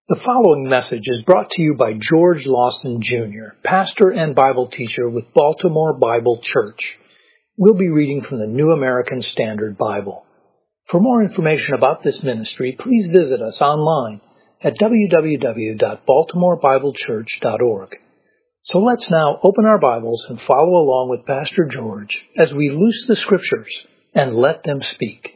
The following message is brought to you by George Lawson Jr., pastor and Bible teacher with Baltimore Bible Church. We'll be reading from the New American Standard Bible. For more information about this ministry, please visit us online at www.baltimorebiblechurch.org. So let's now open our Bibles and follow along with Pastor George as we loose the Scriptures and let them speak.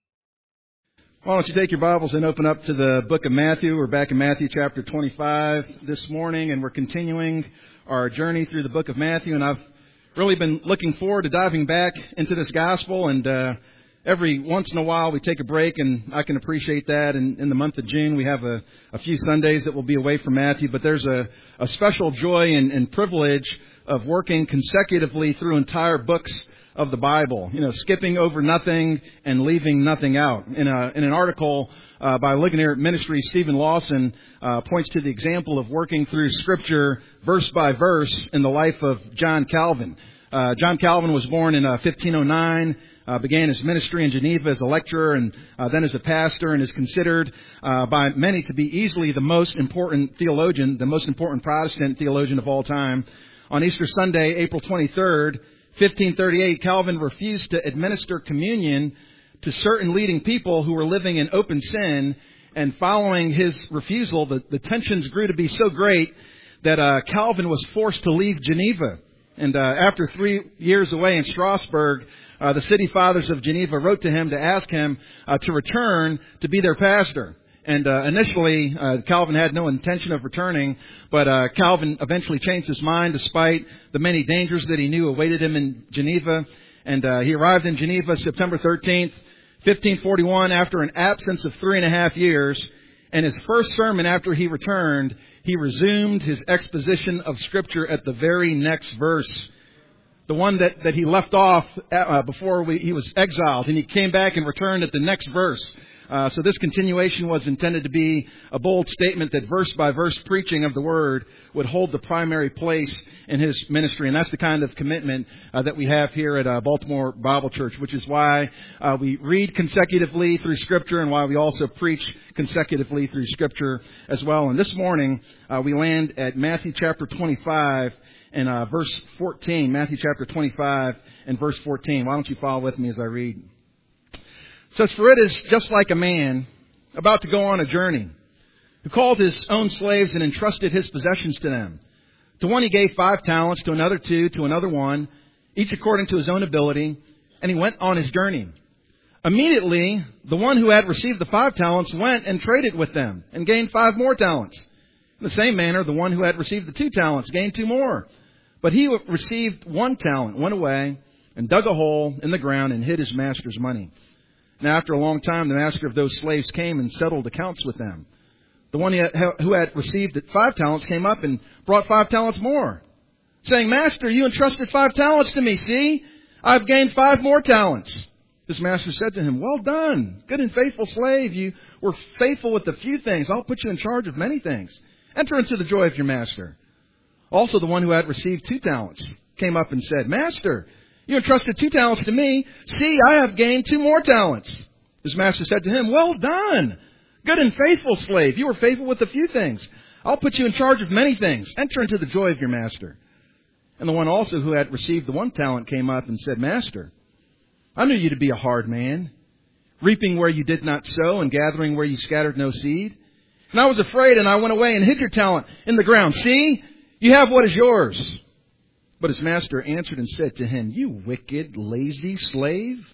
Why don't you take your Bibles and open up to the book of Matthew. We're back in Matthew chapter 25 this morning, and we're continuing our journey through the book of Matthew. And I've really been looking forward to diving back into this gospel. And every once in a while we take a break, and I can appreciate that. And in the month of June, we have a few Sundays that will be away from Matthew. But there's a special joy and privilege of working consecutively through entire books of the Bible, skipping over nothing and leaving nothing out. In an article by Ligonier Ministries, Stephen Lawson points to the example of working through Scripture verse by verse in the life of John Calvin. John Calvin was born in 1509, began his ministry in Geneva as a lecturer and then as a pastor, and is considered by many to be easily the most important theologian, the most important Protestant theologian of all time. On Easter Sunday, April 23rd, 1538, Calvin refused to administer communion to certain leading people who were living in open sin, and following his refusal, the tensions grew to be so great that Calvin was forced to leave Geneva. And after 3 years away in Strasbourg, the city fathers of Geneva wrote to him to ask him to return to be their pastor. And initially, Calvin had no intention of returning, but Calvin eventually changed his mind despite the many dangers that he knew awaited him in Geneva. And he arrived in Geneva September 13th, 1541, after an absence of 3.5 years. And his first sermon after he returned, he resumed his exposition of Scripture at the very next verse. The one that he left off before he was exiled, and he came back and returned at the next verse. So this continuation was intended to be a bold statement that verse-by-verse preaching of the Word would hold the primary place in his ministry. And that's the kind of commitment that we have here at Baltimore Bible Church, which is why we read consecutively through Scripture and why we also preach consecutively through Scripture as well. And this morning, we land at Matthew chapter 25 and verse 14. Matthew chapter 25 and verse 14. Why don't you follow with me as I read? It says, "For it is just like a man about to go on a journey, who called his own slaves and entrusted his possessions to them. To one he gave 5 talents, to another 2, to another 1, each according to his own ability, and he went on his journey. Immediately, the one who had received the 5 talents went and traded with them, and gained 5 more talents. In the same manner, the one who had received the 2 talents gained 2 more. But he who received 1 talent went away and dug a hole in the ground and hid his master's money. Now, after a long time, the master of those slaves came and settled accounts with them. The one who had received 5 talents came up and brought 5 talents more, saying, 'Master, you entrusted 5 talents to me. See, I've gained 5 more talents.' His master said to him, 'Well done, good and faithful slave. You were faithful with a few things. I'll put you in charge of many things. Enter into the joy of your master.' Also, the one who had received 2 talents came up and said, 'Master, you entrusted 2 talents to me. See, I have gained 2 more talents.' His master said to him, 'Well done, good and faithful slave. You were faithful with a few things. I'll put you in charge of many things. Enter into the joy of your master.' And the one also who had received the 1 talent came up and said, 'Master, I knew you to be a hard man, reaping where you did not sow and gathering where you scattered no seed. And I was afraid, and I went away and hid your talent in the ground. See, you have what is yours.' But his master answered and said to him, 'You wicked, lazy slave.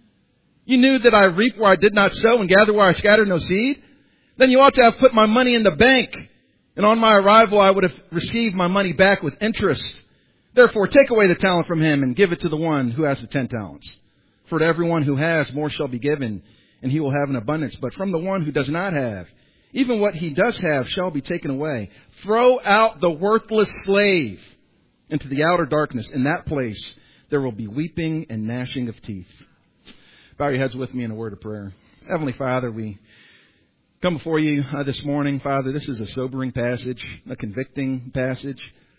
You knew that I reap where I did not sow and gather where I scattered no seed? Then you ought to have put my money in the bank, and on my arrival I would have received my money back with interest. Therefore take away the talent from him and give it to the one who has the 10 talents. For to everyone who has, more shall be given, and he will have an abundance. But from the one who does not have, even what he does have shall be taken away. Throw out the worthless slave into the outer darkness. In that place there will be weeping and gnashing of teeth." Bow your heads with me in a word of prayer. Heavenly Father, we come before you this morning. Father, this is a sobering passage, a convicting passage.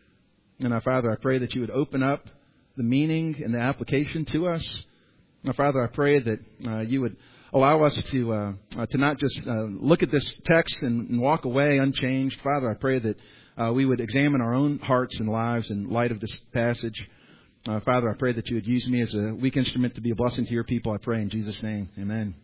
And Father, I pray that you would open up the meaning and the application to us. Father, I pray that you would allow us to not just look at this text and walk away unchanged. Father, I pray that we would examine our own hearts and lives in light of this passage. Father, I pray that you would use me as a weak instrument to be a blessing to your people. I pray in Jesus' name. Amen.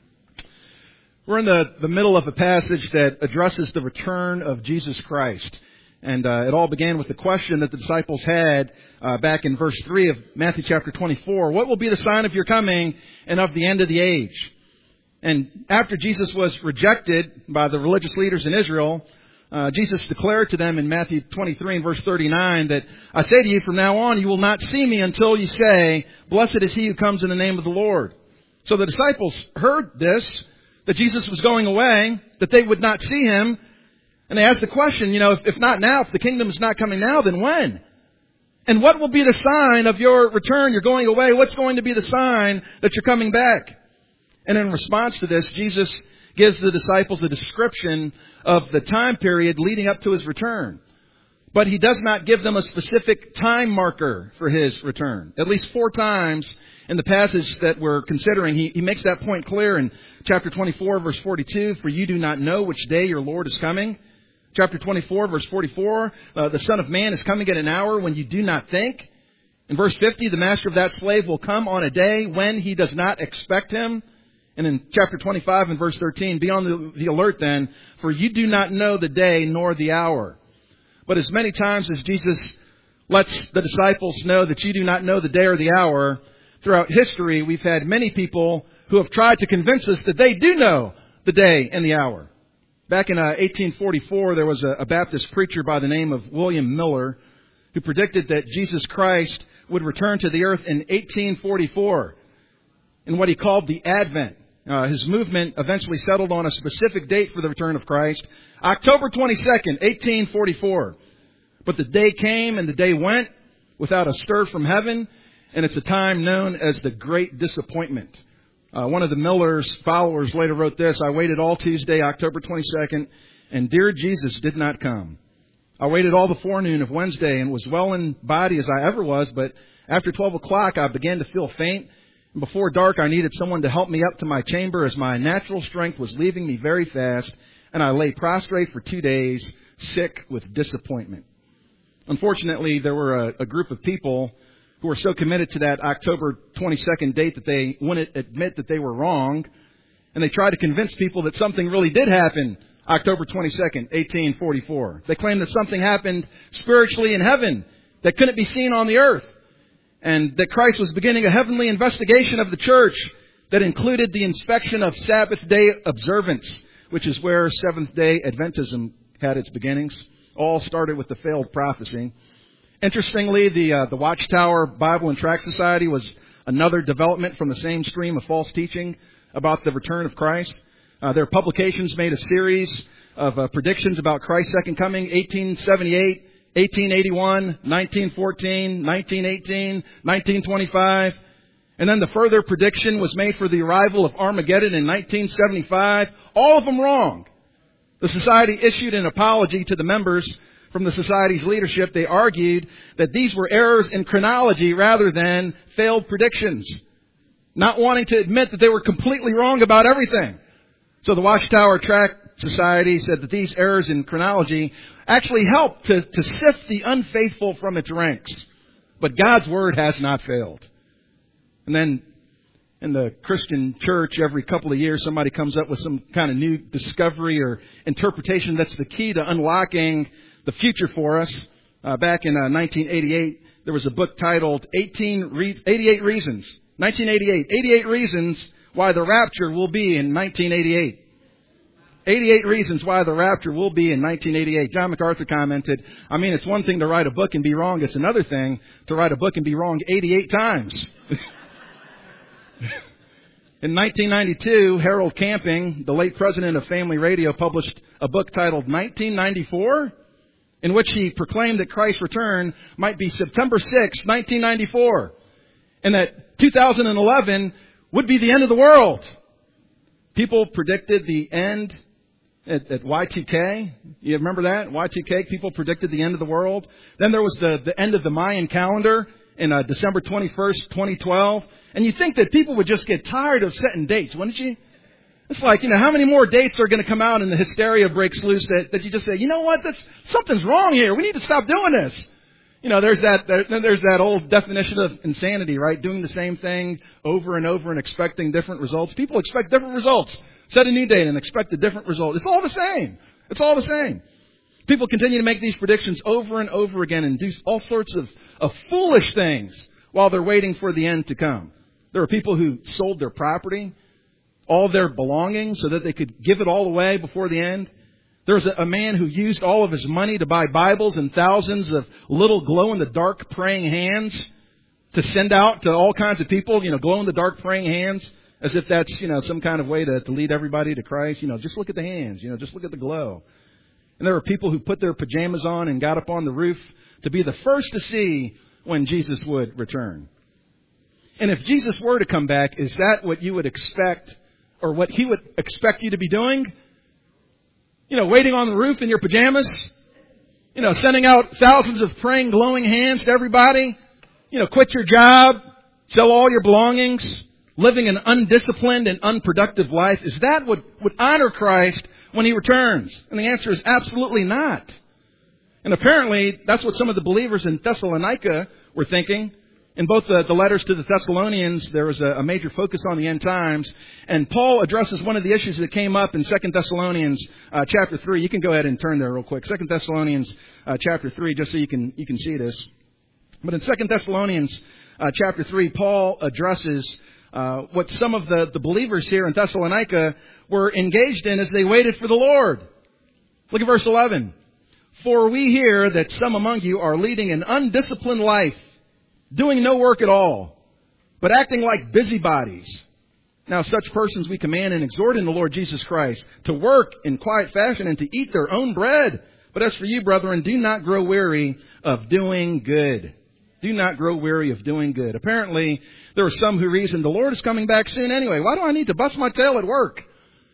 We're in the middle of a passage that addresses the return of Jesus Christ. And it all began with the question that the disciples had back in verse 3 of Matthew chapter 24. What will be the sign of your coming and of the end of the age? And after Jesus was rejected by the religious leaders in Israel, Jesus declared to them in Matthew 23 and verse 39 that, I say to you, from now on you will not see me until you say, blessed is he who comes in the name of the Lord. So the disciples heard this, that Jesus was going away, that they would not see him. And they asked the question, if not now, if the kingdom is not coming now, then when? And what will be the sign of your return? You're going away. What's going to be the sign that you're coming back? And in response to this, Jesus gives the disciples a description of the time period leading up to his return. But he does not give them a specific time marker for his return. At least 4 times in the passage that we're considering, he makes that point clear in chapter 24, verse 42, for you do not know which day your Lord is coming. Chapter 24, verse 44, the Son of Man is coming at an hour when you do not think. In verse 50, the master of that slave will come on a day when he does not expect him. And in chapter 25 and verse 13, be on the alert then, for you do not know the day nor the hour. But as many times as Jesus lets the disciples know that you do not know the day or the hour, throughout history we've had many people who have tried to convince us that they do know the day and the hour. Back in 1844, there was a Baptist preacher by the name of William Miller who predicted that Jesus Christ would return to the earth in 1844 in what he called the Advent. His movement eventually settled on a specific date for the return of Christ, October 22nd, 1844. But the day came and the day went without a stir from heaven, and it's a time known as the Great Disappointment. One of the Miller's followers later wrote this, I waited all Tuesday, October 22nd, and dear Jesus did not come. I waited all the forenoon of Wednesday and was well in body as I ever was, but after 12 o'clock I began to feel faint. And before dark I needed someone to help me up to my chamber as my natural strength was leaving me very fast, and I lay prostrate for 2 days, sick with disappointment. Unfortunately, there were a group of people who were so committed to that October 22nd date that they wouldn't admit that they were wrong. And they tried to convince people that something really did happen October 22nd, 1844. They claimed that something happened spiritually in heaven that couldn't be seen on the earth. And that Christ was beginning a heavenly investigation of the church that included the inspection of Sabbath day observance, which is where Seventh-day Adventism had its beginnings. All started with the failed prophecy. Interestingly, the Watchtower Bible and Tract Society was another development from the same stream of false teaching about the return of Christ. Their publications made a series of predictions about Christ's second coming, 1878, 1881, 1914, 1918, 1925. And then the further prediction was made for the arrival of Armageddon in 1975. All of them wrong. The society issued an apology to the members from the society's leadership. They argued that these were errors in chronology rather than failed predictions, not wanting to admit that they were completely wrong about everything. So the Watchtower Tract Society said that these errors in chronology actually helped to sift the unfaithful from its ranks. But God's Word has not failed. And then in the Christian church, every couple of years, somebody comes up with some kind of new discovery or interpretation that's the key to unlocking the future for us. Back in 1988, there was a book titled 88 Reasons. 1988, 88 Reasons Why the Rapture Will Be in 1988. 88 Reasons Why the Rapture Will Be in 1988. John MacArthur commented, it's one thing to write a book and be wrong. It's another thing to write a book and be wrong 88 times. In 1992, Harold Camping, the late president of Family Radio, published a book titled 1994, in which he proclaimed that Christ's return might be September 6, 1994, and that 2011 would be the end of the world. People predicted the end at Y2K. You remember that? Y2K, people predicted the end of the world. Then there was the end of the Mayan calendar in December 21st, 2012. And you think that people would just get tired of setting dates, wouldn't you? It's like, how many more dates are going to come out and the hysteria breaks loose that you just say, you know what, something's wrong here. We need to stop doing this. There's that old definition of insanity, right? Doing the same thing over and over and expecting different results. People expect different results. Set a new date and expect a different result. It's all the same. It's all the same. People continue to make these predictions over and over again and do all sorts of foolish things while they're waiting for the end to come. There are people who sold their property, all their belongings, so that they could give it all away before the end. There's a man who used all of his money to buy Bibles and thousands of little glow-in-the-dark praying hands to send out to all kinds of people, glow-in-the-dark praying hands, as if that's, some kind of way to lead everybody to Christ. Just look at the hands, just look at the glow. And there were people who put their pajamas on and got up on the roof to be the first to see when Jesus would return. And if Jesus were to come back, is that what you would expect, or what he would expect you to be doing? Waiting on the roof in your pajamas? Sending out thousands of praying, glowing hands to everybody? Quit your job, sell all your belongings, living an undisciplined and unproductive life? Is that what would honor Christ when he returns? And the answer is absolutely not. And apparently, that's what some of the believers in Thessalonica were thinking. In both the letters to the Thessalonians, there was a major focus on the end times. And Paul addresses one of the issues that came up in 2 Thessalonians chapter 3. You can go ahead and turn there real quick. 2 Thessalonians chapter 3, just so you can see this. But in 2 Thessalonians chapter 3, Paul addresses what some of the believers here in Thessalonica were engaged in as they waited for the Lord. Look at verse 11. For we hear that some among you are leading an undisciplined life, doing no work at all, but acting like busybodies. Now such persons we command and exhort in the Lord Jesus Christ to work in quiet fashion and to eat their own bread. But as for you, brethren, do not grow weary of doing good. Do not grow weary of doing good. Apparently, there are some who reason the Lord is coming back soon anyway. Why do I need to bust my tail at work?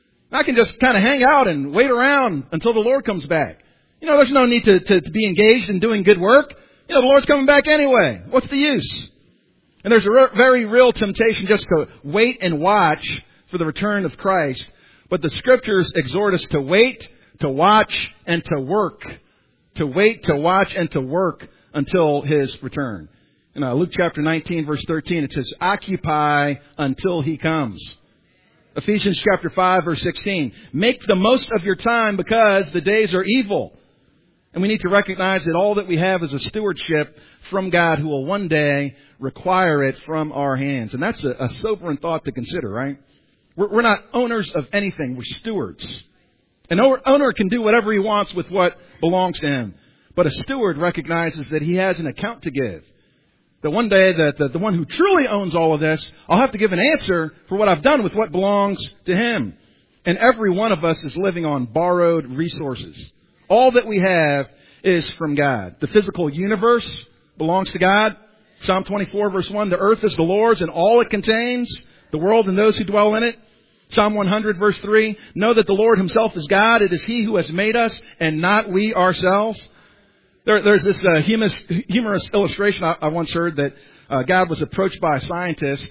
I can just kind of hang out and wait around until the Lord comes back. There's no need to be engaged in doing good work. The Lord's coming back anyway. What's the use? And there's a very real temptation just to wait and watch for the return of Christ. But the Scriptures exhort us to wait, to watch, and to work. To wait, to watch, and to work until His return. In Luke chapter 19, verse 13, it says, occupy until He comes. Ephesians chapter 5, verse 16, make the most of your time because the days are evil. And we need to recognize that all that we have is a stewardship from God who will one day require it from our hands. And that's a sobering thought to consider, right? We're not owners of anything. We're stewards. An owner can do whatever he wants with what belongs to him. But a steward recognizes that he has an account to give. That one day, the one who truly owns all of this, I'll have to give an answer for what I've done with what belongs to him. And every one of us is living on borrowed resources. All that we have is from God. The physical universe belongs to God. Psalm 24, verse 1, the earth is the Lord's and all it contains, the world and those who dwell in it. Psalm 100, verse 3, know that the Lord Himself is God. It is He who has made us and not we ourselves. There's this humorous illustration I once heard that God was approached by a scientist.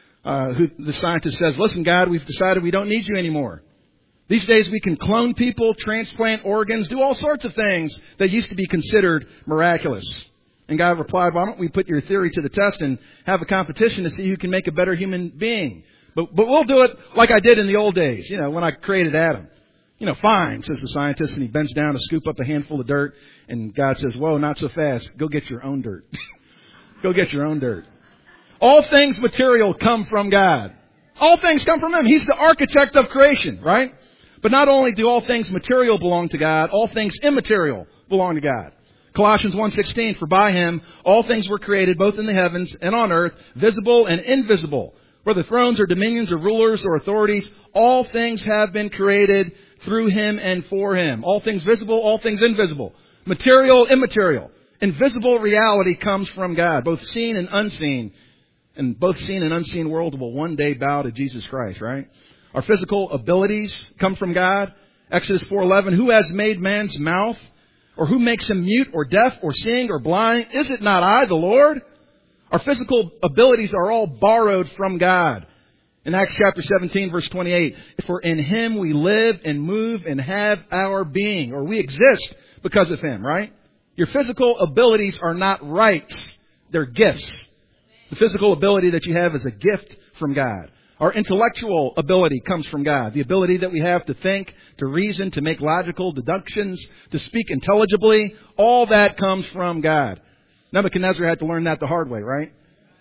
The scientist says, listen, God, we've decided we don't need you anymore. These days we can clone people, transplant organs, do all sorts of things that used to be considered miraculous. And God replied, why don't we put your theory to the test and have a competition to see who can make a better human being? But we'll do it like I did in the old days, when I created Adam. Fine, says the scientist, and he bends down to scoop up a handful of dirt. And God says, whoa, not so fast. Go get your own dirt. Go get your own dirt. All things material come from God. All things come from Him. He's the architect of creation, right? But not only do all things material belong to God, all things immaterial belong to God. Colossians 1:16, for by Him all things were created, both in the heavens and on earth, visible and invisible. Whether thrones or dominions or rulers or authorities, all things have been created through Him and for Him. All things visible, all things invisible. Material, immaterial. Invisible reality comes from God, both seen and unseen. And both seen and unseen world will one day bow to Jesus Christ, right? Our physical abilities come from God. Exodus 4:11, who has made man's mouth? Or who makes him mute or deaf or seeing or blind? Is it not I, the Lord? Our physical abilities are all borrowed from God. In Acts chapter 17, verse 28, for in Him we live and move and have our being, or we exist because of Him, right? Your physical abilities are not rights, they're gifts. The physical ability that you have is a gift from God. Our intellectual ability comes from God. The ability that we have to think, to reason, to make logical deductions, to speak intelligibly, all that comes from God. Nebuchadnezzar had to learn that the hard way, right?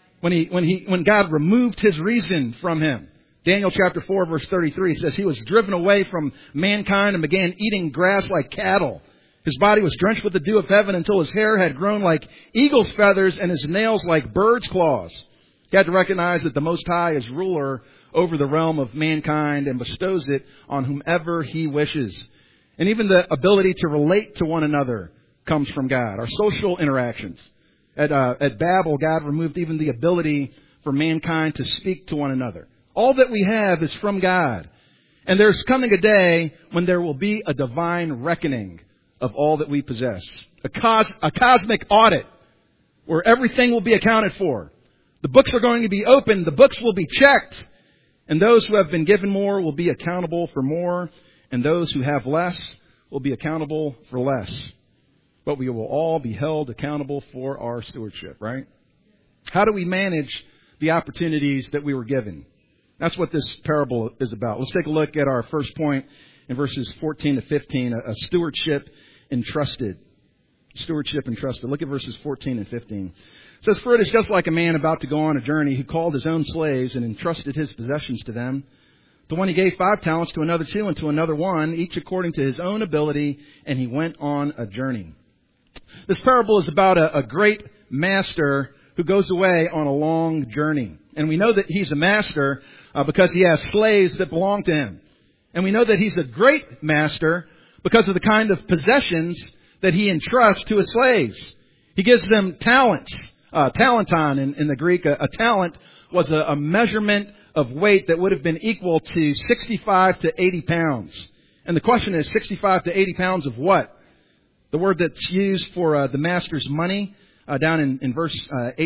When God removed his reason from him. Daniel chapter 4 verse 33 says he was driven away from mankind and began eating grass like cattle. His body was drenched with the dew of heaven until his hair had grown like eagle's feathers and his nails like bird's claws. He had to recognize that the Most High is ruler over the realm of mankind and bestows it on whomever He wishes. And even the ability to relate to one another comes from God. Our social interactions. At Babel, God removed even the ability for mankind to speak to one another. All that we have is from God. And there's coming a day when there will be a divine reckoning of all that we possess. A cosmic audit where everything will be accounted for. The books are going to be opened. The books will be checked. And those who have been given more will be accountable for more. And those who have less will be accountable for less. But we will all be held accountable for our stewardship, right? How do we manage the opportunities that we were given? That's what this parable is about. Let's take a look at our first point in verses 14 to 15, a stewardship entrusted. Stewardship entrusted. Look at verses 14 and 15. It says, for it is just like a man about to go on a journey who called his own slaves and entrusted his possessions to them. The one he gave 5 talents, to another 2, and to another 1, each according to his own ability, and he went on a journey. This parable is about a great master who goes away on a long journey. And we know that he's a master because he has slaves that belong to him. And we know that he's a great master because of the kind of possessions that he entrusts to his slaves. He gives them talents. Talenton in the Greek, a talent was a measurement of weight that would have been equal to 65 to 80 pounds. And the question is, 65 to 80 pounds of what? The word that's used for the master's money, down in verse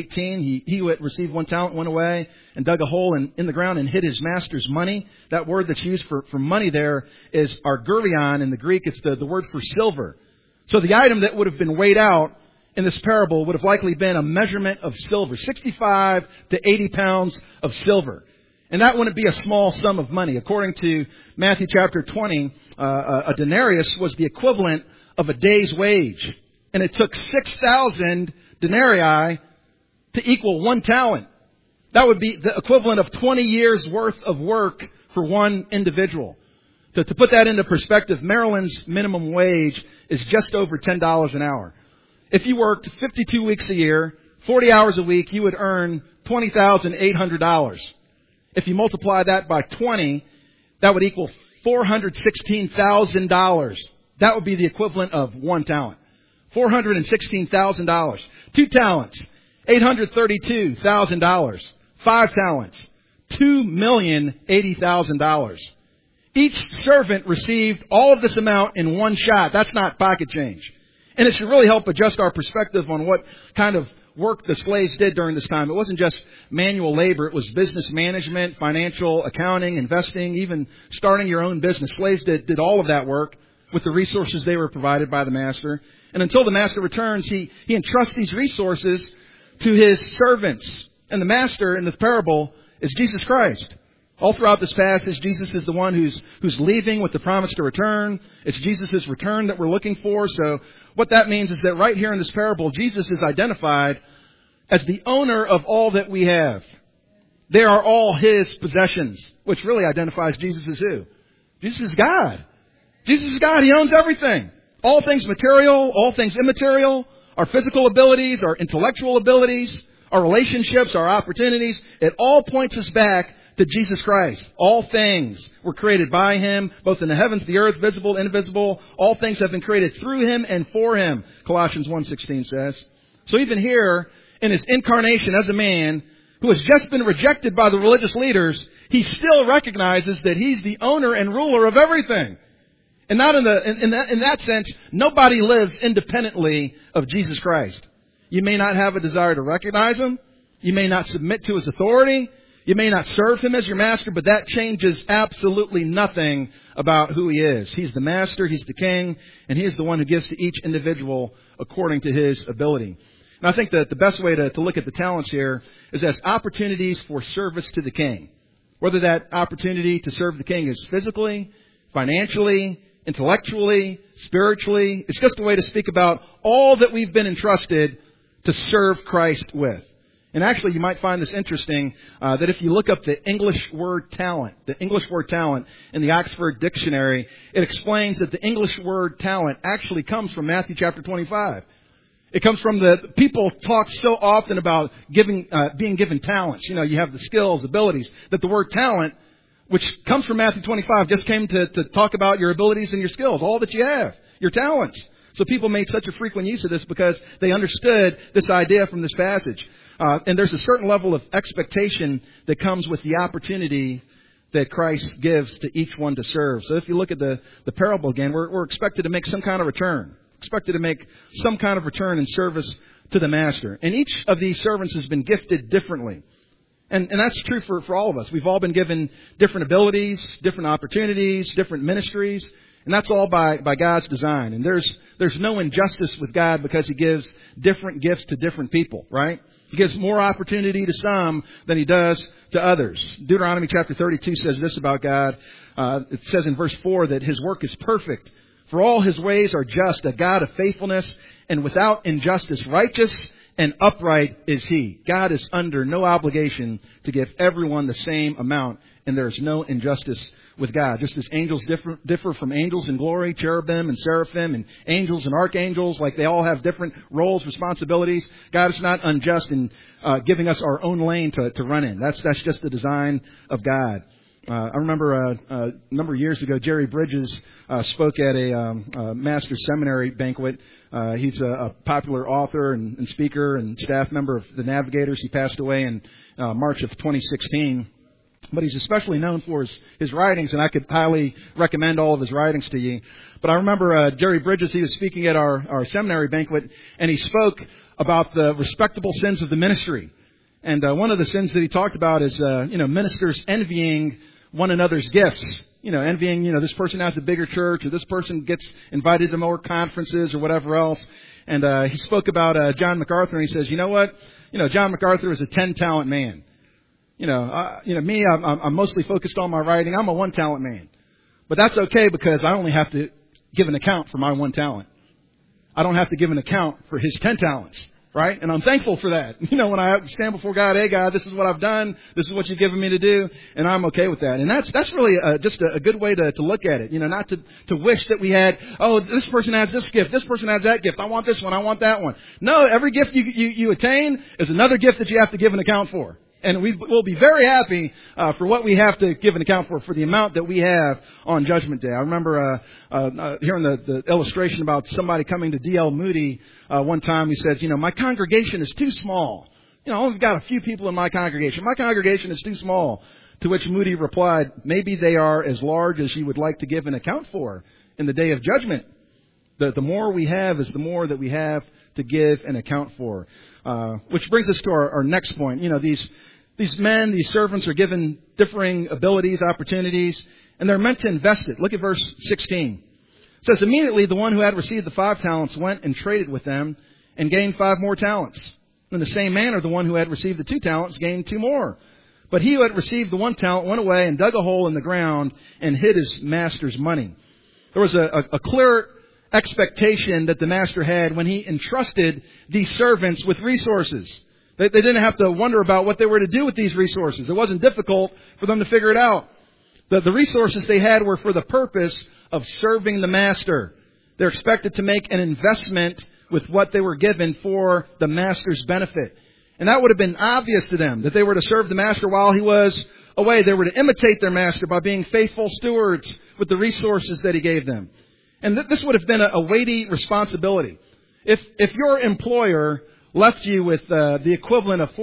18, he who received 1 talent went away and dug a hole in the ground and hid his master's money. That word that's used for money there is argurion in the Greek. It's the word for silver. So the item that would have been weighed out in this parable would have likely been a measurement of silver, 65 to 80 pounds of silver. And that wouldn't be a small sum of money. According to Matthew chapter 20, a denarius was the equivalent of a day's wage. And it took 6,000 denarii to equal 1 talent. That would be the equivalent of 20 years worth of work for one individual. To put that into perspective, Maryland's minimum wage is just over $10 an hour. If you worked 52 weeks a year, 40 hours a week, you would earn $20,800. If you multiply that by 20, that would equal $416,000. That would be the equivalent of 1 talent. $416,000. 2 talents, $832,000. 5 talents, $2,080,000. Each servant received all of this amount in one shot. That's not pocket change. And it should really help adjust our perspective on what kind of work the slaves did during this time. It wasn't just manual labor. It was business management, financial accounting, investing, even starting your own business. Slaves did all of that work with the resources they were provided by the master. And until the master returns, he entrusts these resources to his servants. And the master in the parable is Jesus Christ. All throughout this passage, Jesus is the one who's leaving with the promise to return. It's Jesus' return that we're looking for. So what that means is that right here in this parable, Jesus is identified as the owner of all that we have. They are all His possessions, which really identifies Jesus as who? Jesus is God. Jesus is God. He owns everything. All things material, all things immaterial, our physical abilities, our intellectual abilities, our relationships, our opportunities. It all points us back to Jesus Christ. All things were created by Him, both in the heavens, the earth, visible, invisible. All things have been created through Him and for Him, Colossians 1:16 says. So even here, in His incarnation as a man who has just been rejected by the religious leaders, He still recognizes that He's the owner and ruler of everything. And not in that sense, nobody lives independently of Jesus Christ. You may not have a desire to recognize Him. You may not submit to His authority. You may not serve him as your master, but that changes absolutely nothing about who he is. He's the master, he's the king, and he is the one who gives to each individual according to his ability. And I think that the best way to look at the talents here is as opportunities for service to the king. Whether that opportunity to serve the king is physically, financially, intellectually, spiritually. It's just a way to speak about all that we've been entrusted to serve Christ with. And actually, you might find this interesting, that if you look up the English word talent in the Oxford Dictionary, it explains that the English word talent actually comes from Matthew chapter 25. It comes from the people talk so often about being given talents. You know, you have the skills, abilities, that the word talent, which comes from Matthew 25, just came to talk about your abilities and your skills, all that you have, your talents. So people made such a frequent use of this because they understood this idea from this passage. And there's a certain level of expectation that comes with the opportunity that Christ gives to each one to serve. So if you look at the parable again, we're expected to make some kind of return. Expected to make some kind of return in service to the master. And each of these servants has been gifted differently. And that's true for all of us. We've all been given different abilities, different opportunities, different ministries. And that's all by God's design. And there's no injustice with God because he gives different gifts to different people, right? He gives more opportunity to some than he does to others. Deuteronomy chapter 32 says this about God. It says in verse 4 that his work is perfect. For all his ways are just, a God of faithfulness, and without injustice, righteous and upright is he. God is under no obligation to give everyone the same amount, and there is no injustice with God. Just as angels differ from angels in glory, cherubim and seraphim, and angels and archangels, like they all have different roles, responsibilities. God is not unjust in giving us our own lane to run in. That's just the design of God. I remember a number of years ago, Jerry Bridges spoke at a master's seminary banquet. He's a popular author and speaker and staff member of the Navigators. He passed away in March of 2016. But he's especially known for his writings, and I could highly recommend all of his writings to you. But I remember Jerry Bridges, he was speaking at our seminary banquet, and he spoke about the respectable sins of the ministry. And one of the sins that he talked about is, ministers envying one another's gifts. Envying, this person has a bigger church, or this person gets invited to more conferences, or whatever else. And he spoke about John MacArthur, and he says, you know what? John MacArthur is a 10-talent man. Me, I'm mostly focused on my writing. I'm a 1-talent man. But that's okay because I only have to give an account for my 1 talent. I don't have to give an account for his 10 talents, right? And I'm thankful for that. When I stand before God, hey, God, this is what I've done. This is what you've given me to do. And I'm okay with that. And that's really just a good way to look at it. Not to wish that we had, oh, this person has this gift. This person has that gift. I want this one. I want that one. No, every gift you attain is another gift that you have to give an account for. And we'll be very happy for what we have to give an account for the amount that we have on Judgment Day. I remember hearing the illustration about somebody coming to D.L. Moody one time. He says, my congregation is too small. I've only got a few people in my congregation. My congregation is too small. To which Moody replied, maybe they are as large as you would like to give an account for in the day of judgment. The more we have is the more that we have to give an account for. Which brings us to our next point. These men, these servants are given differing abilities, opportunities, and they're meant to invest it. Look at verse 16. It says, immediately the one who had received the 5 talents went and traded with them and gained 5 more talents. In the same manner, the one who had received the 2 talents gained 2 more. But he who had received the 1 talent went away and dug a hole in the ground and hid his master's money. There was a clear expectation that the master had when he entrusted these servants with resources. They didn't have to wonder about what they were to do with these resources. It wasn't difficult for them to figure it out. The resources they had were for the purpose of serving the master. They're expected to make an investment with what they were given for the master's benefit. And that would have been obvious to them, that they were to serve the master while he was away. They were to imitate their master by being faithful stewards with the resources that he gave them. And this would have been a weighty responsibility. If your employer left you with the equivalent of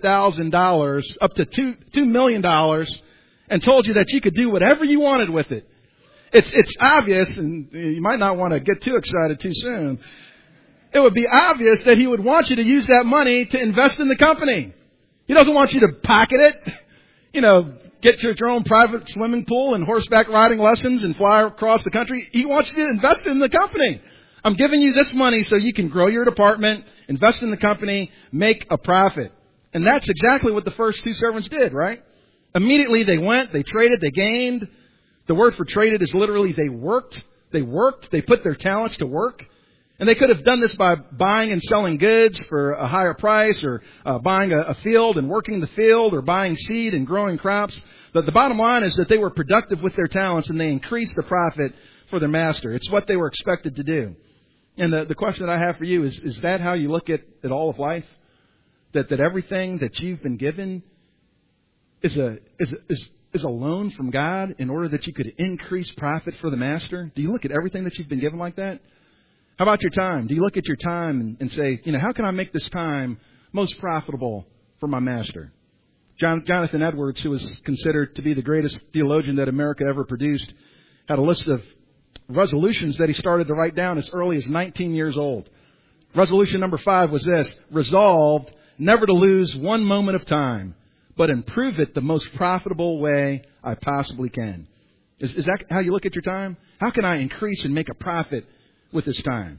$400,000 up to $2 million and told you that you could do whatever you wanted with it, it's obvious, and you might not want to get too excited too soon. It would be obvious that he would want you to use that money to invest in the company. He doesn't want you to pocket it. get your own private swimming pool and horseback riding lessons and fly across the country. He wants you to invest in the company. I'm giving you this money so you can grow your department, invest in the company, make a profit. And that's exactly what the first two servants did, right? Immediately they went, they traded, they gained. The word for traded is literally they worked, they put their talents to work. And they could have done this by buying and selling goods for a higher price, or buying a field and working the field, or buying seed and growing crops. But the bottom line is that they were productive with their talents and they increased the profit for their master. It's what they were expected to do. And the question that I have for you is that how you look at all of life? That everything that you've been given is a loan from God in order that you could increase profit for the master? Do you look at everything that you've been given like that? How about your time? Do you look at your time and say, how can I make this time most profitable for my master? Jonathan Edwards, who was considered to be the greatest theologian that America ever produced, had a list of resolutions that he started to write down as early as 19 years old. Resolution number 5 was this: resolved never to lose one moment of time, but improve it the most profitable way I possibly can. Is that how you look at your time? How can I increase and make a profit with this time?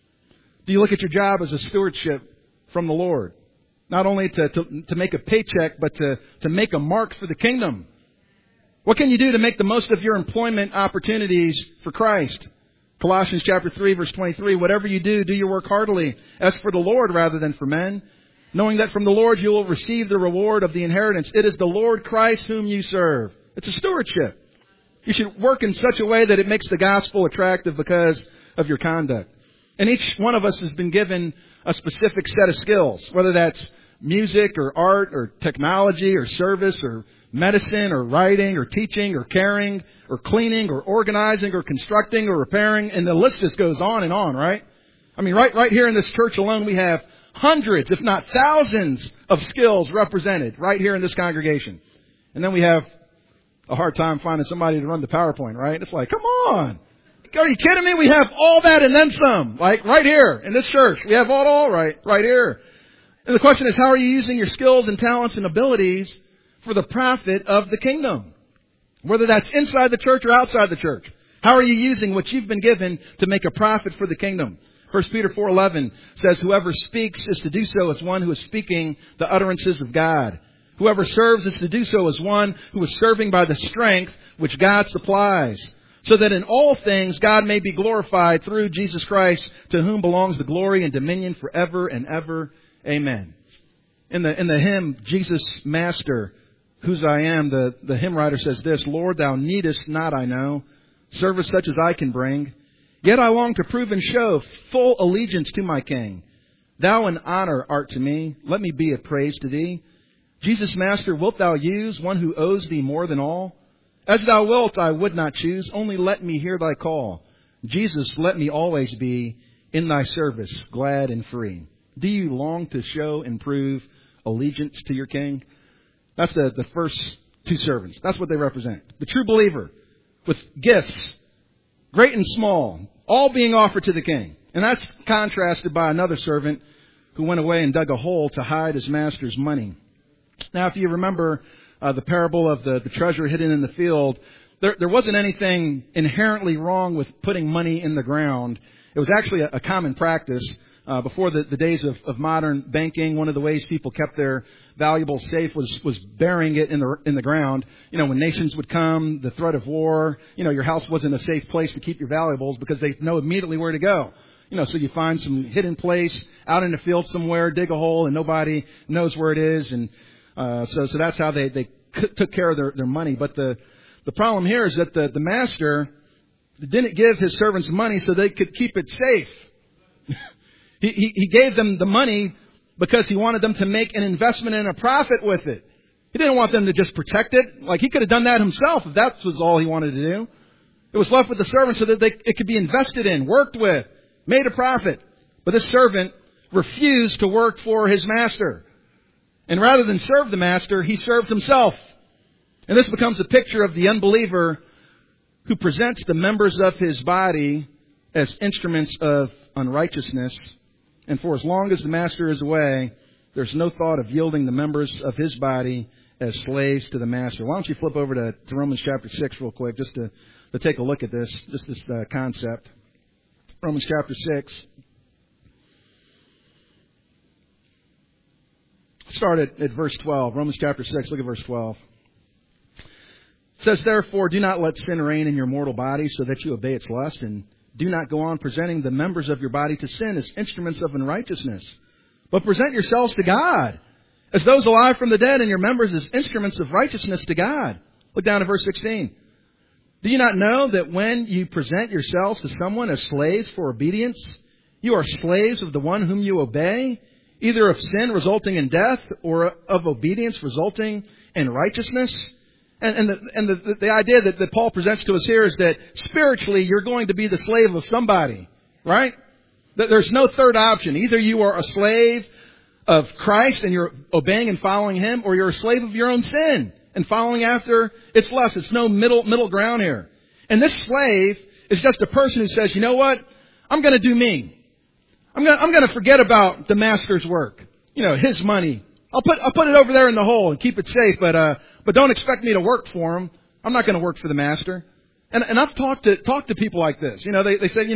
Do you look at your job as a stewardship from the Lord? Not only to make a paycheck, but to make a mark for the kingdom. What can you do to make the most of your employment opportunities for Christ? Colossians chapter 3, verse 23, whatever you do, do your work heartily, as for the Lord rather than for men, knowing that from the Lord you will receive the reward of the inheritance. It is the Lord Christ whom you serve. It's a stewardship. You should work in such a way that it makes the gospel attractive because of your conduct. And each one of us has been given a specific set of skills, whether that's music or art or technology or service or medicine or writing or teaching or caring or cleaning or organizing or constructing or repairing. And the list just goes on and on, right? I mean, right here in this church alone, we have hundreds, if not thousands, of skills represented right here in this congregation. And then we have a hard time finding somebody to run the PowerPoint, right? It's like, come on. Are you kidding me? We have all that and then some, like right here in this church. We have it all right here. And the question is, how are you using your skills and talents and abilities for the profit of the kingdom? Whether that's inside the church or outside the church. How are you using what you've been given to make a profit for the kingdom? 1 Peter 4:11 says, whoever speaks is to do so as one who is speaking the utterances of God. Whoever serves is to do so as one who is serving by the strength which God supplies, so that in all things God may be glorified through Jesus Christ, to whom belongs the glory and dominion forever and ever. Amen. In the hymn, Jesus Master, whose I am, the hymn writer says this: Lord, thou needest not, I know, service such as I can bring. Yet I long to prove and show full allegiance to my King. Thou in honor art to me. Let me be a praise to thee. Jesus Master, wilt thou use one who owes thee more than all? As thou wilt, I would not choose. Only let me hear thy call. Jesus, let me always be in thy service, glad and free. Do you long to show and prove allegiance to your King? That's the first two servants. That's what they represent. The true believer with gifts, great and small, all being offered to the King. And that's contrasted by another servant who went away and dug a hole to hide his master's money. Now, if you remember the parable of the treasure hidden in the field, there wasn't anything inherently wrong with putting money in the ground. It was actually a common practice. Before the days of modern banking, one of the ways people kept their valuables safe was burying it in the ground. When nations would come, the threat of war, your house wasn't a safe place to keep your valuables because they know immediately where to go. So you find some hidden place out in the field somewhere, dig a hole, and nobody knows where it is. And so that's how they took care of their money. But the problem here is that the master didn't give his servants money so they could keep it safe. He gave them the money because he wanted them to make an investment and a profit with it. He didn't want them to just protect it. Like, he could have done that himself if that was all he wanted to do. It was left with the servant so that it could be invested in, worked with, made a profit. But this servant refused to work for his master. And rather than serve the master, he served himself. And this becomes a picture of the unbeliever who presents the members of his body as instruments of unrighteousness. And for as long as the master is away, there's no thought of yielding the members of his body as slaves to the master. Why don't you flip over to Romans chapter 6 real quick just to take a look at this concept. Romans chapter 6. Start at verse 12. Romans chapter 6, look at verse 12. It says, therefore, do not let sin reign in your mortal body so that you obey its lust, and do not go on presenting the members of your body to sin as instruments of unrighteousness. But present yourselves to God as those alive from the dead, and your members as instruments of righteousness to God. Look down at verse 16. Do you not know that when you present yourselves to someone as slaves for obedience, you are slaves of the one whom you obey, either of sin resulting in death or of obedience resulting in righteousness? And the idea that Paul presents to us here is that spiritually you're going to be the slave of somebody, right? That there's no third option. Either you are a slave of Christ and you're obeying and following Him, or you're a slave of your own sin and following after its lust. It's no middle ground here. And this slave is just a person who says, you know what? I'm going to do me. I'm going to forget about the master's work. His money. I'll put it over there in the hole and keep it safe, but don't expect me to work for him. I'm not going to work for the master. And I've talked to people like this. They say,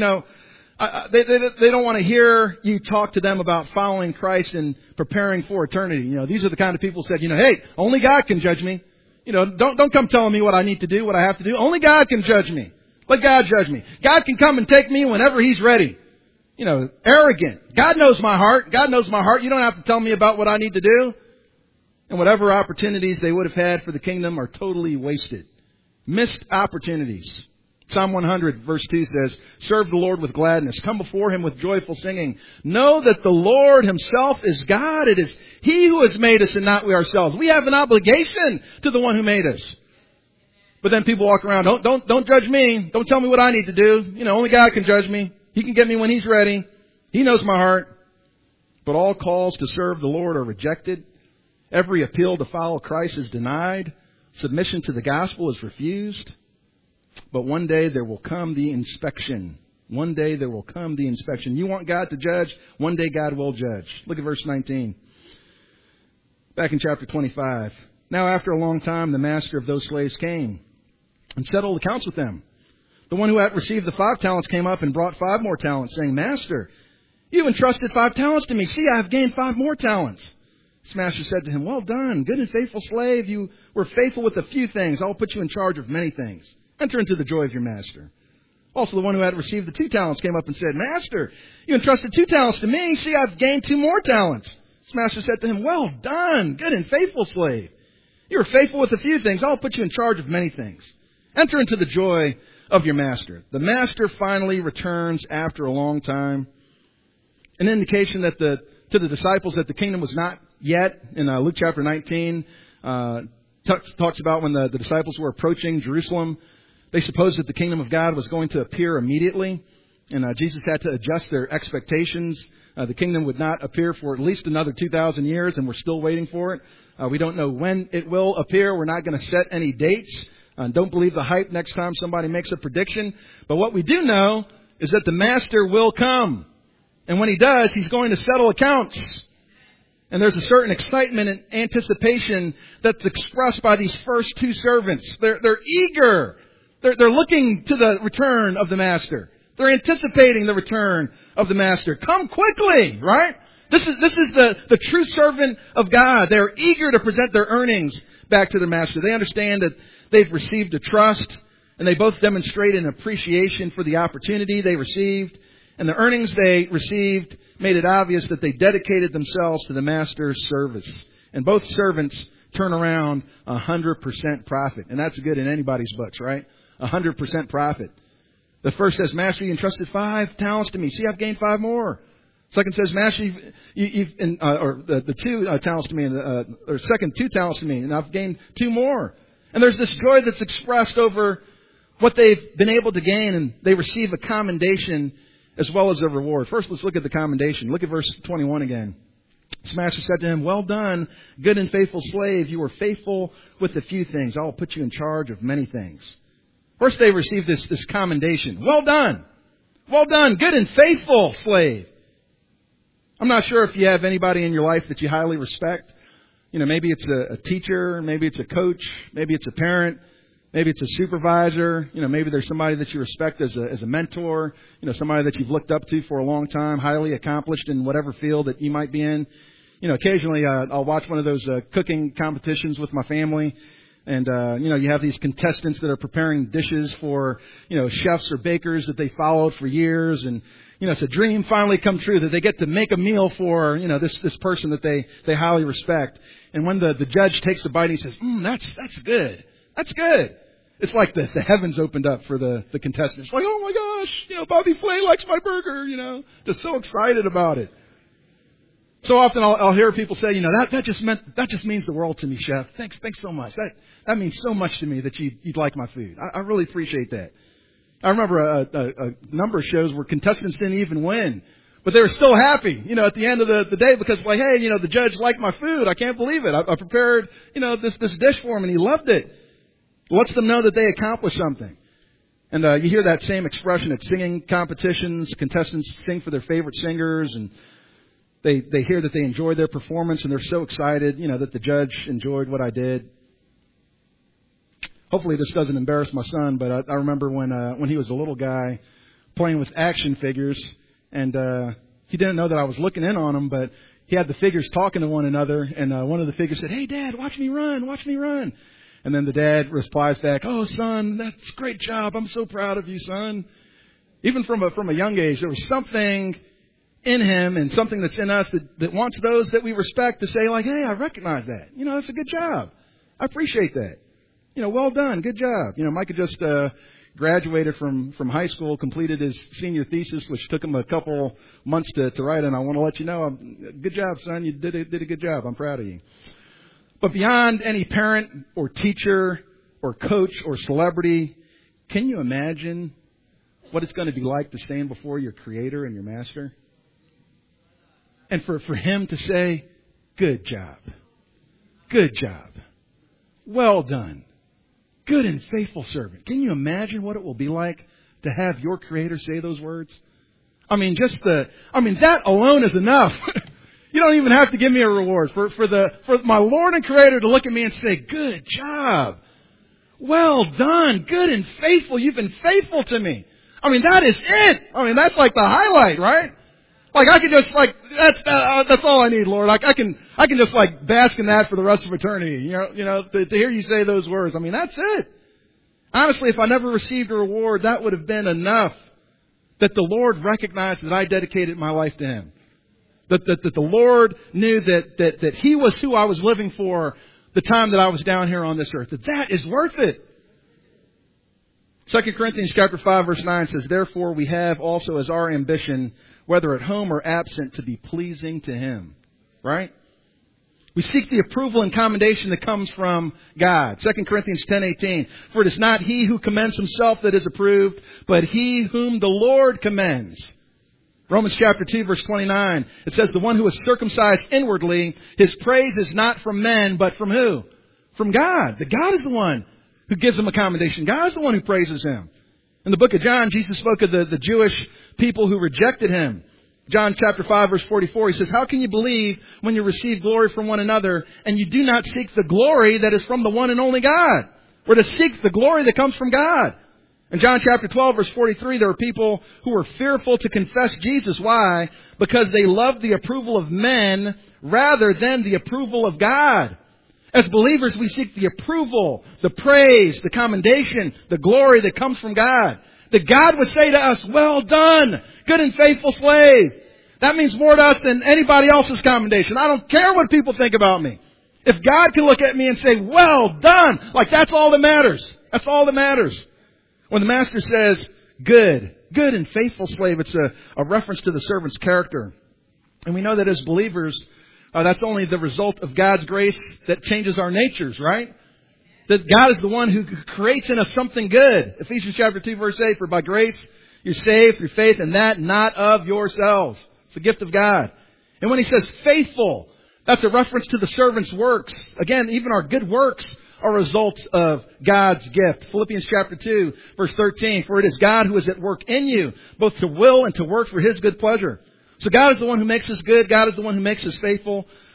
they don't want to hear you talk to them about following Christ and preparing for eternity. These are the kind of people who said, hey, only God can judge me. Don't come telling me what I need to do, what I have to do. Only God can judge me. Let God judge me. God can come and take me whenever He's ready. Arrogant. God knows my heart. God knows my heart. You don't have to tell me about what I need to do. And whatever opportunities they would have had for the kingdom are totally wasted. Missed opportunities. Psalm 100 verse 2 says, serve the Lord with gladness. Come before Him with joyful singing. Know that the Lord Himself is God. It is He who has made us and not we ourselves. We have an obligation to the one who made us. But then people walk around, don't judge me. Don't tell me what I need to do. Only God can judge me. He can get me when He's ready. He knows my heart. But all calls to serve the Lord are rejected. Every appeal to follow Christ is denied. Submission to the gospel is refused. But one day there will come the inspection. One day there will come the inspection. You want God to judge? One day God will judge. Look at verse 19. Back in chapter 25. Now after a long time, the master of those slaves came and settled accounts with them. The one who had received the 5 talents came up and brought 5 more talents, saying, Master, you have entrusted 5 talents to me. See, I have gained 5 more talents. His master said to him, well done, good and faithful slave. You were faithful with a few things. I will put you in charge of many things. Enter into the joy of your master. Also, the one who had received the 2 talents came up and said, Master, you entrusted 2 talents to me. See, I've gained 2 more talents. His master said to him, well done, good and faithful slave. You were faithful with a few things. I will put you in charge of many things. Enter into the joy of your master. The master finally returns after a long time. An indication that to the disciples that the kingdom was not yet. In Luke chapter 19, talks about when the disciples were approaching Jerusalem, they supposed that the kingdom of God was going to appear immediately. And Jesus had to adjust their expectations. The kingdom would not appear for at least another 2,000 years, and we're still waiting for it. We don't know when it will appear. We're not going to set any dates. Don't believe the hype next time somebody makes a prediction. But what we do know is that the master will come. And when He does, He's going to settle accounts. And there's a certain excitement and anticipation that's expressed by these first 2 servants. They're eager. They're looking to the return of the master. They're anticipating the return of the master. Come quickly, right? This is the true servant of God. They're eager to present their earnings back to their master. They understand that they've received a trust, and they both demonstrate an appreciation for the opportunity they received. And the earnings they received made it obvious that they dedicated themselves to the master's service. And both servants turn around 100% profit. And that's good in anybody's books, right? 100% profit. The first says, Master, you entrusted 5 talents to me. See, I've gained 5 more. Second says, Master, the 2 talents to me, or second 2 talents to me, and I've gained 2 more. And there's this joy that's expressed over what they've been able to gain, and they receive a commendation as well as a reward. First, let's look at the commendation. Look at verse 21 again. His master said to him, well done, good and faithful slave. You were faithful with a few things. I will put you in charge of many things. First, they receive this commendation. Well done. Well done, good and faithful slave. I'm not sure if you have anybody in your life that you highly respect. Maybe it's a teacher, maybe it's a coach, maybe it's a parent, maybe it's a supervisor. Maybe there's somebody that you respect as a mentor, somebody that you've looked up to for a long time, highly accomplished in whatever field that you might be in. Occasionally I'll watch one of those cooking competitions with my family. And, you have these contestants that are preparing dishes for, chefs or bakers that they followed for years. And, it's a dream finally come true that they get to make a meal for, this person that they highly respect. And when the judge takes a bite, he says, that's good. That's good. It's like the heavens opened up for the contestants. It's like, oh my gosh, Bobby Flay likes my burger, just so excited about it. So often I'll hear people say, that just means the world to me, chef. Thanks so much. That means so much to me that you'd like my food. I really appreciate that. I remember a number of shows where contestants didn't even win, but they were still happy, at the end of the day because hey, the judge liked my food. I can't believe it. I prepared, this dish for him and he loved it. It lets them know that they accomplished something. And you hear that same expression at singing competitions. Contestants sing for their favorite singers and they hear that they enjoyed their performance and they're so excited, that the judge enjoyed what I did. Hopefully this doesn't embarrass my son, but I remember when he was a little guy playing with action figures and he didn't know that I was looking in on him, but he had the figures talking to one another and one of the figures said, "Hey Dad, watch me run." And then the dad replies back, "Oh son, that's a great job. I'm so proud of you, son." Even from a young age, there was something in him and something that's in us that wants those that we respect to say hey, I recognize that. That's a good job. I appreciate that. Well done. Good job. Micah just graduated from high school, completed his senior thesis, which took him a couple months to write. And I want to let you know, good job, son. You did a good job. I'm proud of you. But beyond any parent or teacher or coach or celebrity, can you imagine what it's going to be like to stand before your Creator and your Master? And for him to say, good job, well done, good and faithful servant. Can you imagine what it will be like to have your Creator say those words? That alone is enough. You don't even have to give me a reward for my Lord and Creator to look at me and say, good job, well done, good and faithful. You've been faithful to me. That is it. That's like the highlight, right? I could just that's all I need, Lord. I can just bask in that for the rest of eternity. To hear you say those words. That's it. Honestly, if I never received a reward, that would have been enough. That the Lord recognized that I dedicated my life to Him. That the Lord knew that He was who I was living for the time that I was down here on this earth. That is worth it. 2 Corinthians chapter 5 verse 9 says, "Therefore we have also as our ambition, whether at home or absent, to be pleasing to Him." Right? We seek the approval and commendation that comes from God. 2 Corinthians 10:18. "For it is not he who commends himself that is approved, but he whom the Lord commends." Romans chapter 2 verse 29. It says, "The one who is circumcised inwardly, his praise is not from men, but from who? From God." That God is the one who gives him a commendation. God is the one who praises him. In the book of John, Jesus spoke of the Jewish people who rejected Him. John chapter 5 verse 44, He says, "How can you believe when you receive glory from one another and you do not seek the glory that is from the one and only God?" We're to seek the glory that comes from God. In John chapter 12 verse 43, there were people who were fearful to confess Jesus. Why? Because they loved the approval of men rather than the approval of God. As believers, we seek the approval, the praise, the commendation, the glory that comes from God. That God would say to us, "Well done, good and faithful slave." That means more to us than anybody else's commendation. I don't care what people think about me. If God can look at me and say, "Well done," that's all that matters. That's all that matters. When the Master says, good and faithful slave, it's a reference to the servant's character. And we know that as believers, that's only the result of God's grace that changes our natures, right? That God is the one who creates in us something good. Ephesians chapter 2 verse 8, "For by grace you're saved through faith, and that not of yourselves." It's the gift of God. And when He says faithful, that's a reference to the servant's works. Again, even our good works are results of God's gift. Philippians chapter 2 verse 13, "For it is God who is at work in you, both to will and to work for His good pleasure." So God is the one who makes us good. God is the one who makes us faithful.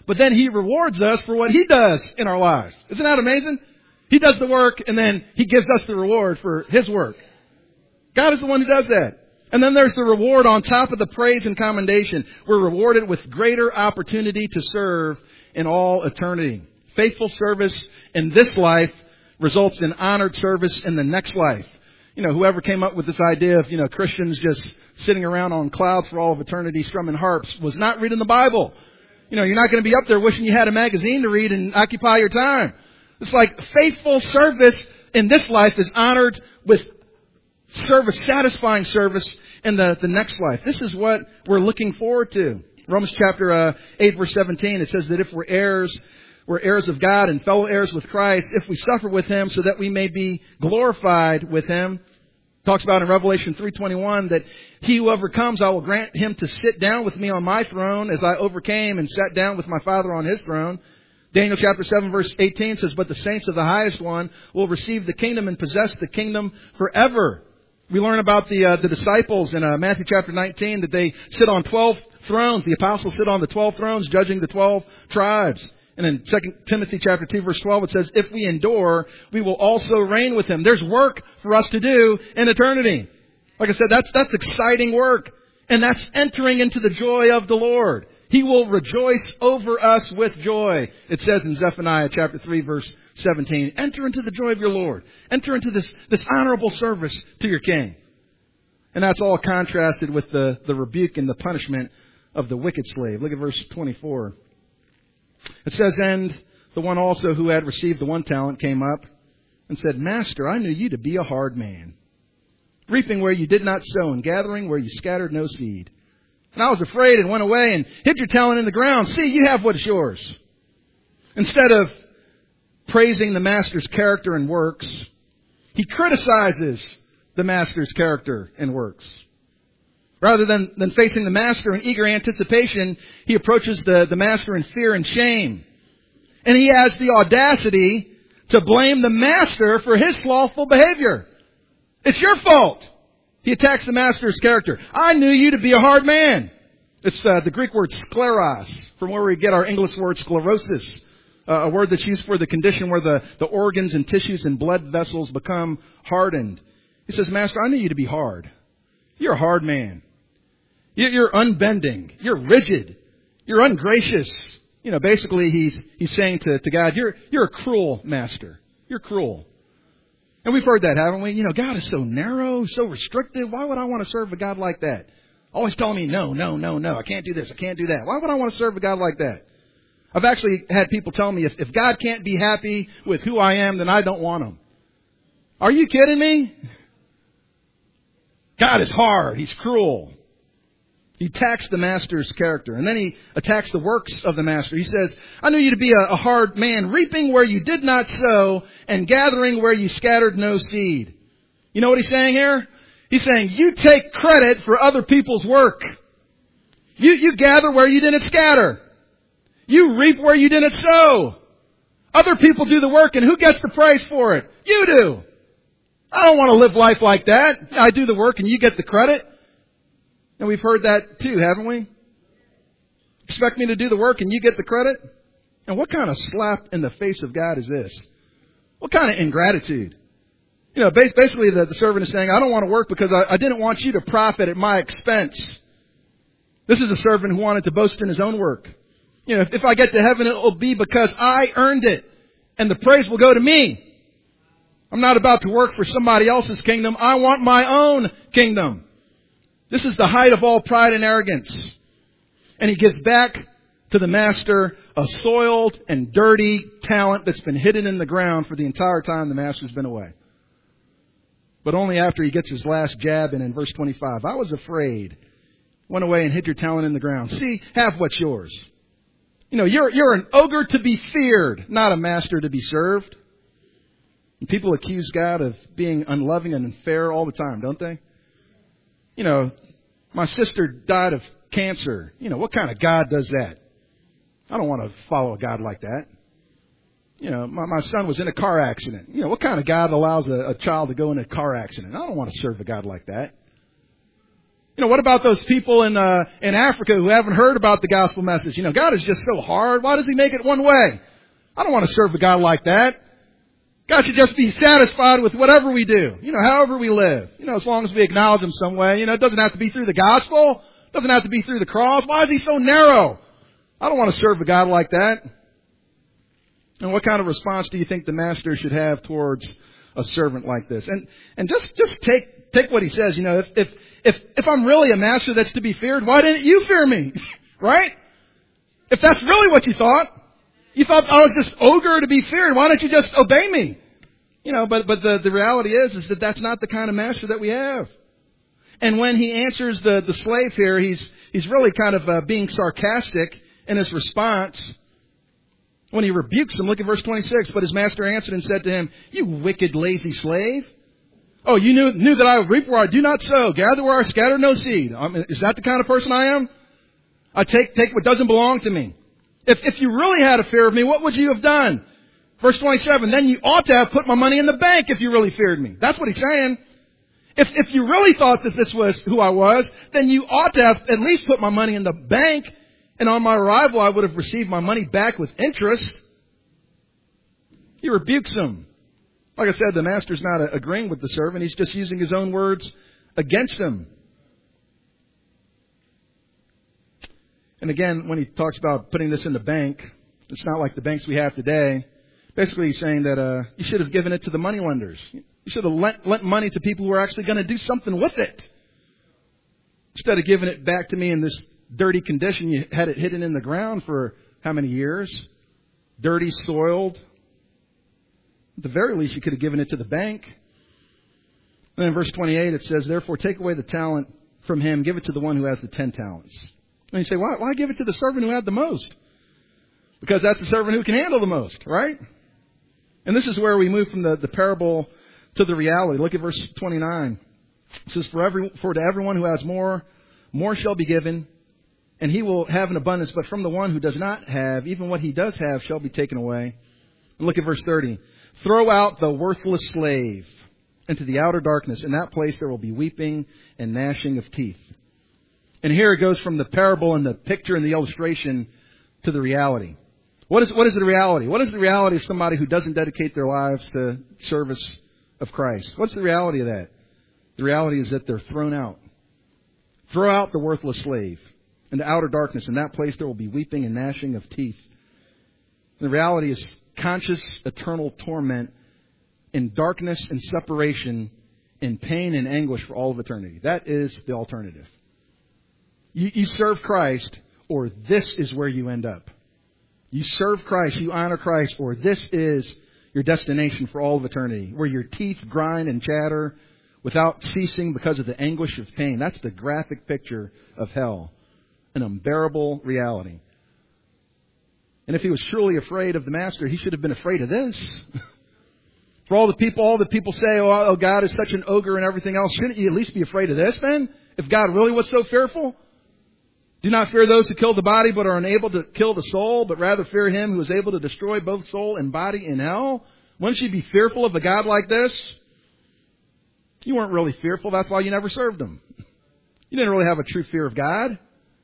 but then He rewards us for what He does in our lives. Isn't that amazing? He does the work, and then He gives us the reward for His work. God is the one who does that. And then there's the reward on top of the praise and commendation. We're rewarded with greater opportunity to serve in all eternity. Faithful service in this life results in honored service in the next life. Whoever came up with this idea of, Christians just sitting around on clouds for all of eternity strumming harps was not reading the Bible. You're not going to be up there wishing you had a magazine to read and occupy your time. It's like faithful service in this life is honored with service, satisfying service in the next life. This is what we're looking forward to. Romans chapter 8, verse 17, it says that if we're heirs of God and fellow heirs with Christ, if we suffer with Him so that we may be glorified with Him. It talks about in Revelation 3:21 that He who overcomes, I will grant him to sit down with me on my throne as I overcame and sat down with my Father on His throne. Daniel chapter 7 verse 18 says, but the saints of the highest one will receive the kingdom and possess the kingdom forever. We learn about the disciples in Matthew chapter 19 that they sit on 12 thrones. The apostles sit on the 12 thrones judging the 12 tribes. And in 2 Timothy chapter 2 verse 12 it says, if we endure, we will also reign with Him. There's work for us to do in eternity. Like I said, that's exciting work. And that's entering into the joy of the Lord. He will rejoice over us with joy. It says in Zephaniah chapter 3 verse 17, enter into the joy of your Lord. Enter into this honorable service to your King. And that's all contrasted with the rebuke and the punishment of the wicked slave. Look at verse 24. It says, and the one also who had received the 1 talent came up and said, Master, I knew you to be a hard man, reaping where you did not sow and gathering where you scattered no seed. And I was afraid and went away and hid your talent in the ground. See, you have what is yours. Instead of praising the master's character and works, he criticizes the master's character and works. Rather than facing the master in eager anticipation, he approaches the master in fear and shame. And he has the audacity to blame the master for his slothful behavior. It's your fault. He attacks the master's character. I knew you to be a hard man. It's the Greek word skleros, from where we get our English word sclerosis, a word that's used for the condition where the organs and tissues and blood vessels become hardened. He says, Master, I knew you to be hard. You're a hard man. You're unbending. You're rigid. You're ungracious. Basically he's saying to God, you're a cruel master. You're cruel. And we've heard that, haven't we? God is so narrow, so restrictive. Why would I want to serve a God like that? Always telling me, no. I can't do this. I can't do that. Why would I want to serve a God like that? I've actually had people tell me, if God can't be happy with who I am, then I don't want Him. Are you kidding me? God is hard. He's cruel. He attacks the master's character. And then he attacks the works of the master. He says, I knew you to be a hard man, reaping where you did not sow and gathering where you scattered no seed. You know what he's saying here? He's saying, you take credit for other people's work. You gather where you didn't scatter. You reap where you didn't sow. Other people do the work, and who gets the praise for it? You do. I don't want to live life like that. I do the work and you get the credit. And we've heard that too, haven't we? Expect me to do the work and you get the credit? And what kind of slap in the face of God is this? What kind of ingratitude? Basically the servant is saying, I don't want to work because I didn't want you to profit at my expense. This is a servant who wanted to boast in his own work. If I get to heaven, it will be because I earned it. And the praise will go to me. I'm not about to work for somebody else's kingdom. I want my own kingdom. This is the height of all pride and arrogance. And he gives back to the master a soiled and dirty talent that's been hidden in the ground for the entire time the master's been away. But only after he gets his last jab in verse 25. I was afraid. Went away and hid your talent in the ground. See, have what's yours. You're an ogre to be feared, not a master to be served. And people accuse God of being unloving and unfair all the time, don't they? My sister died of cancer. What kind of God does that? I don't want to follow a God like that. My son was in a car accident. What kind of God allows a child to go in a car accident? I don't want to serve a God like that. What about those people in Africa who haven't heard about the gospel message? God is just so hard. Why does he make it one way? I don't want to serve a God like that. God should just be satisfied with whatever we do, however we live. As long as we acknowledge him some way. It doesn't have to be through the gospel. It doesn't have to be through the cross. Why is he so narrow? I don't want to serve a God like that. And what kind of response do you think the master should have towards a servant like this? And just take what he says. If I'm really a master that's to be feared, why didn't you fear me? Right? If that's really what you thought I was this ogre to be feared, why don't you just obey me? But the reality is that that's not the kind of master that we have. And when he answers the slave here, he's really kind of being sarcastic in his response. When he rebukes him, look at verse 26. But his master answered and said to him, "You wicked, lazy slave. Oh, you knew that I would reap where I do not sow, gather where I scatter no seed." Is that the kind of person I am? I take what doesn't belong to me. If you really had a fear of me, what would you have done? Verse 27, then you ought to have put my money in the bank if you really feared me. That's what he's saying. If you really thought that this was who I was, then you ought to have at least put my money in the bank, and on my arrival I would have received my money back with interest. He rebukes him. Like I said, the master's not agreeing with the servant. He's just using his own words against him. And again, when he talks about putting this in the bank, it's not like the banks we have today. Basically, he's saying that you should have given it to the money lenders. You should have lent money to people who are actually going to do something with it. Instead of giving it back to me in this dirty condition, you had it hidden in the ground for how many years? Dirty, soiled. At the very least, you could have given it to the bank. Then in verse 28, it says, "Therefore take away the talent from him, give it to the one who has the 10 talents. And you say, why give it to the servant who had the most? Because that's the servant who can handle the most, right? And this is where we move from the parable to the reality. Look at verse 29. It says, For to everyone who has more shall be given, and he will have an abundance. But from the one who does not have, even what he does have shall be taken away. And look at verse 30. Throw out the worthless slave into the outer darkness. In that place there will be weeping and gnashing of teeth. And here it goes from the parable and the picture and the illustration to the reality. What is the reality? What is the reality of somebody who doesn't dedicate their lives to service of Christ? What's the reality of that? The reality is that they're thrown out. Throw out the worthless slave into outer darkness. In that place there will be weeping and gnashing of teeth. The reality is conscious, eternal torment in darkness and separation, in pain and anguish for all of eternity. That is the alternative. You serve Christ, or this is where you end up. You serve Christ, you honor Christ, or this is your destination for all of eternity, where your teeth grind and chatter without ceasing because of the anguish of pain. That's the graphic picture of hell, an unbearable reality. And if he was truly afraid of the master, he should have been afraid of this. For all the people say, oh, God is such an ogre and everything else. Shouldn't you at least be afraid of this then? If God really was so fearful? Do not fear those who kill the body but are unable to kill the soul, but rather fear him who is able to destroy both soul and body in hell. Wouldn't you be fearful of a God like this? You weren't really fearful. That's why you never served him. You didn't really have a true fear of God.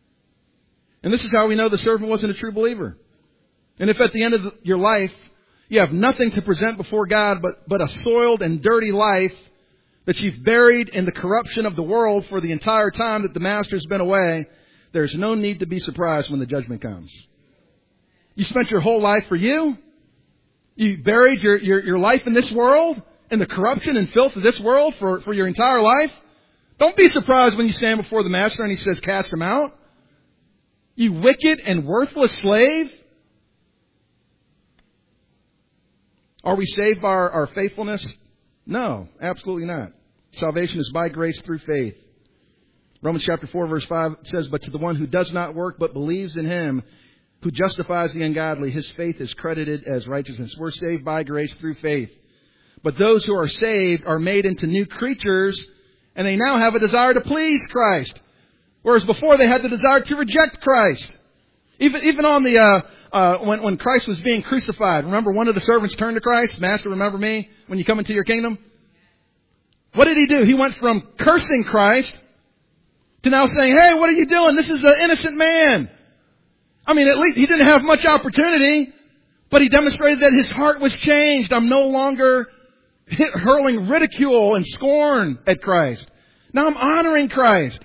And this is how we know the servant wasn't a true believer. And if at the end of your life you have nothing to present before God but a soiled and dirty life that you've buried in the corruption of the world for the entire time that the master's been away, there's no need to be surprised when the judgment comes. You spent your whole life for you. You buried your life in this world, in the corruption and filth of this world for your entire life. Don't be surprised when you stand before the master and he says, cast him out. You wicked and worthless slave. Are we saved by our faithfulness? No, absolutely not. Salvation is by grace through faith. Romans chapter 4 verse 5 says, but to the one who does not work but believes in him who justifies the ungodly, his faith is credited as righteousness. We're saved by grace through faith. But those who are saved are made into new creatures, and they now have a desire to please Christ. Whereas before they had the desire to reject Christ. Even on the when Christ was being crucified, remember one of the servants turned to Christ, Master, remember me when you come into your kingdom? What did he do? He went from cursing Christ to now saying, hey, what are you doing? This is an innocent man. I mean, at least he didn't have much opportunity, but he demonstrated that his heart was changed. I'm no longer hurling ridicule and scorn at Christ. Now I'm honoring Christ.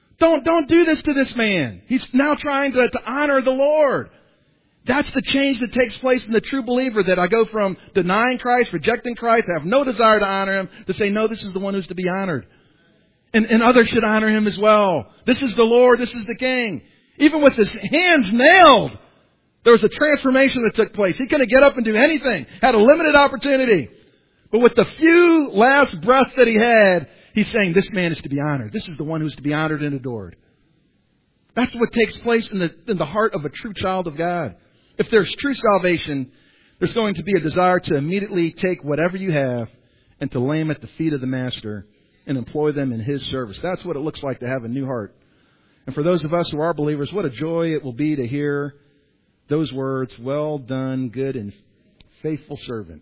Don't do this to this man. He's now trying to honor the Lord. That's the change that takes place in the true believer, that I go from denying Christ, rejecting Christ, I have no desire to honor Him, to say, no, this is the one who's to be honored. And others should honor Him as well. This is the Lord, this is the King. Even with his hands nailed, there was a transformation that took place. He couldn't get up and do anything. Had a limited opportunity. But with the few last breaths that he had, he's saying, this man is to be honored. This is the one who's to be honored and adored. That's what takes place in the heart of a true child of God. If there's true salvation, there's going to be a desire to immediately take whatever you have and to lay them at the feet of the Master and employ them in His service. That's what it looks like to have a new heart. And for those of us who are believers, what a joy it will be to hear those words, well done, good and faithful servant.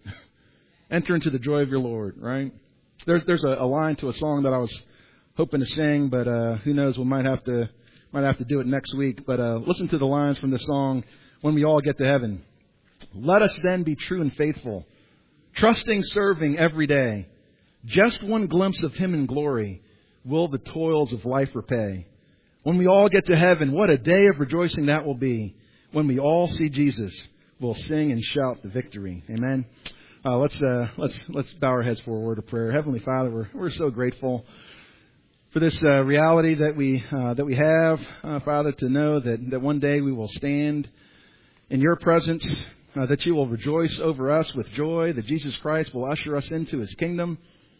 Enter into the joy of your Lord, right? There's a line to a song that I was hoping to sing, but who knows, we might have to do it next week. But listen to the lines from the song, when we all get to heaven. Let us then be true and faithful, trusting, serving every day. Just one glimpse of Him in glory will the toils of life repay. When we all get to heaven, what a day of rejoicing that will be. When we all see Jesus, we'll sing and shout the victory. Amen. Let's bow our heads for a word of prayer. Heavenly Father, we're so grateful for this reality that we have, Father, to know that one day we will stand in Your presence, that You will rejoice over us with joy, that Jesus Christ will usher us into His kingdom.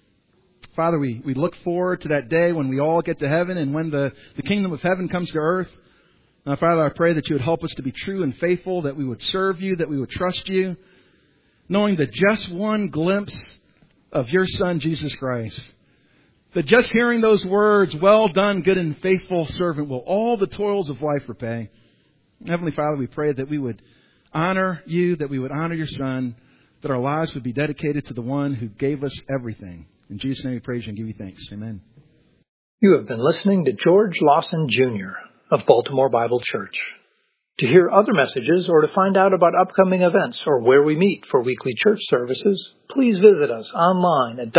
Father, we look forward to that day when we all get to heaven and when the kingdom of heaven comes to earth. Father, I pray that You would help us to be true and faithful, that we would serve You, that we would trust You, knowing that just one glimpse of Your Son, Jesus Christ, that just hearing those words, well done, good and faithful servant, will all the toils of life repay. Heavenly Father, we pray that we would honor You, that we would honor Your Son, that our lives would be dedicated to the one who gave us everything. In Jesus' name we praise You and give You thanks. Amen. You have been listening to George Lawson Jr. of Baltimore Bible Church. To hear other messages or to find out about upcoming events or where we meet for weekly church services, please visit us online at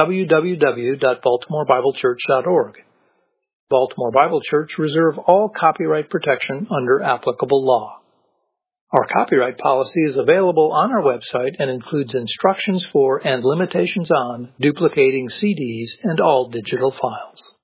www.baltimorebiblechurch.org. Baltimore Bible Church reserve all copyright protection under applicable law. Our copyright policy is available on our website and includes instructions for and limitations on duplicating CDs and all digital files.